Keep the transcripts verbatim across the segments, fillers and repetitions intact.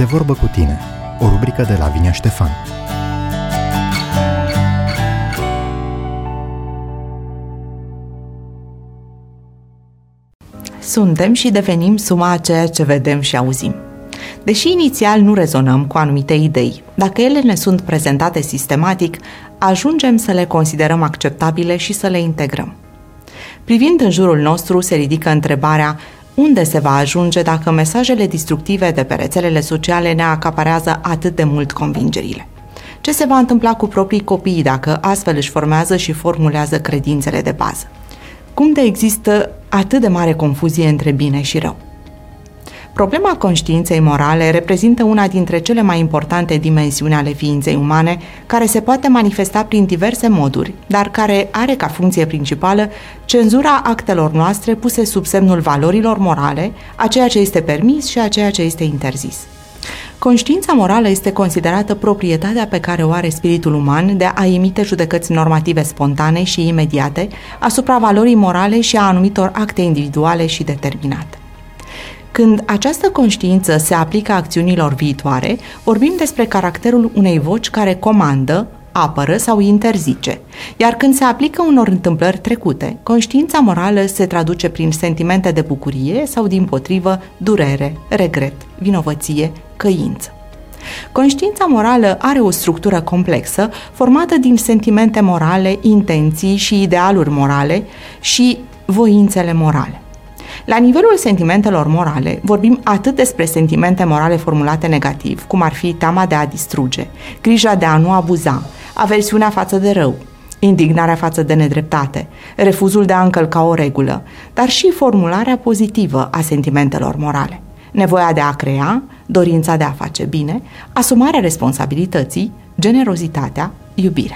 De vorbă cu tine, o rubrică de Lavinia Ștefan. Suntem și devenim suma a ceea ce vedem și auzim. Deși inițial nu rezonăm cu anumite idei, dacă ele ne sunt prezentate sistematic, ajungem să le considerăm acceptabile și să le integrăm. Privind în jurul nostru, se ridică întrebarea: unde se va ajunge dacă mesajele destructive de pe rețelele sociale ne acaparează atât de mult convingerile? Ce se va întâmpla cu proprii copii dacă astfel își formează și formulează credințele de bază? Cum de există atât de mare confuzie între bine și rău? Problema conștiinței morale reprezintă una dintre cele mai importante dimensiuni ale ființei umane, care se poate manifesta prin diverse moduri, dar care are ca funcție principală cenzura actelor noastre puse sub semnul valorilor morale, a ceea ce este permis și a ceea ce este interzis. Conștiința morală este considerată proprietatea pe care o are spiritul uman de a emite judecăți normative spontane și imediate asupra valorii morale și a anumitor acte individuale și determinate. Când această conștiință se aplică acțiunilor viitoare, vorbim despre caracterul unei voci care comandă, apără sau interzice, iar când se aplică unor întâmplări trecute, conștiința morală se traduce prin sentimente de bucurie sau, dimpotrivă, durere, regret, vinovăție, căință. Conștiința morală are o structură complexă, formată din sentimente morale, intenții și idealuri morale și voințele morale. La nivelul sentimentelor morale, vorbim atât despre sentimente morale formulate negativ, cum ar fi teama de a distruge, grija de a nu abuza, aversiunea față de rău, indignarea față de nedreptate, refuzul de a încălca o regulă, dar și formularea pozitivă a sentimentelor morale, nevoia de a crea, dorința de a face bine, asumarea responsabilității, generozitatea, iubirea.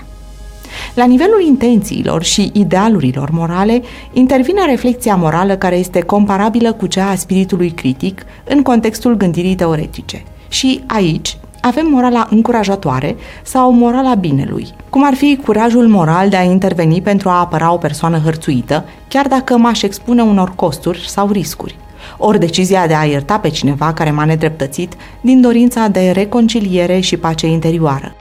La nivelul intențiilor și idealurilor morale, intervine reflexia morală care este comparabilă cu cea a spiritului critic în contextul gândirii teoretice. Și aici avem morala încurajatoare sau morala binelui, cum ar fi curajul moral de a interveni pentru a apăra o persoană hărțuită, chiar dacă m-aș expune unor costuri sau riscuri. Ori decizia de a ierta pe cineva care m-a nedreptățit din dorința de reconciliere și pace interioară.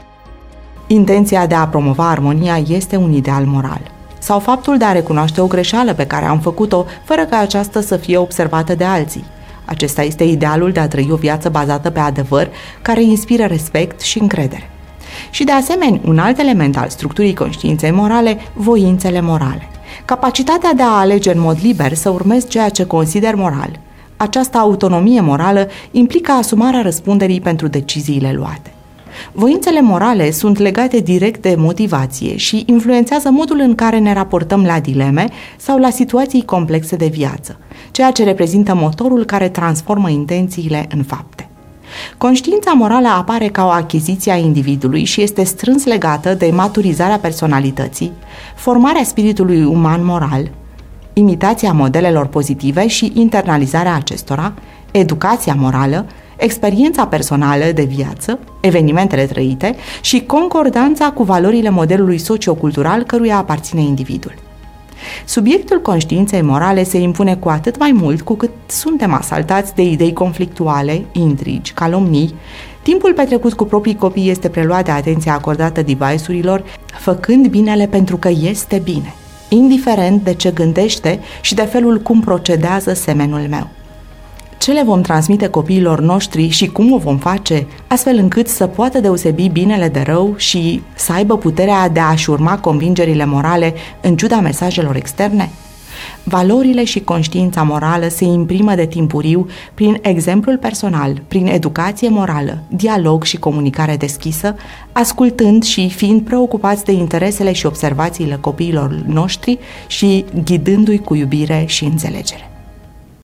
Intenția de a promova armonia este un ideal moral. Sau faptul de a recunoaște o greșeală pe care am făcut-o fără ca aceasta să fie observată de alții. Acesta este idealul de a trăi o viață bazată pe adevăr, care inspiră respect și încredere. Și de asemenea, un alt element al structurii conștiinței morale, voințele morale. Capacitatea de a alege în mod liber să urmezi ceea ce consider moral. Această autonomie morală implică asumarea răspunderii pentru deciziile luate. Voințele morale sunt legate direct de motivație și influențează modul în care ne raportăm la dileme sau la situații complexe de viață, ceea ce reprezintă motorul care transformă intențiile în fapte. Conștiința morală apare ca o achiziție a individului și este strâns legată de maturizarea personalității, formarea spiritului uman moral, imitația modelelor pozitive și internalizarea acestora, educația morală, experiența personală de viață, evenimentele trăite și concordanța cu valorile modelului sociocultural căruia aparține individul. Subiectul conștiinței morale se impune cu atât mai mult cu cât suntem asaltați de idei conflictuale, intrigi, calomnii. Timpul petrecut cu proprii copii este preluat de atenția acordată device-urilor, făcând binele pentru că este bine, indiferent de ce gândește și de felul cum procedează semenul meu. Ce le vom transmite copiilor noștri și cum o vom face, astfel încât să poată deosebi binele de rău și să aibă puterea de a-și urma convingerile morale în ciuda mesajelor externe? Valorile și conștiința morală se imprimă de timpuriu prin exemplul personal, prin educație morală, dialog și comunicare deschisă, ascultând și fiind preocupați de interesele și observațiile copiilor noștri și ghidându-i cu iubire și înțelegere.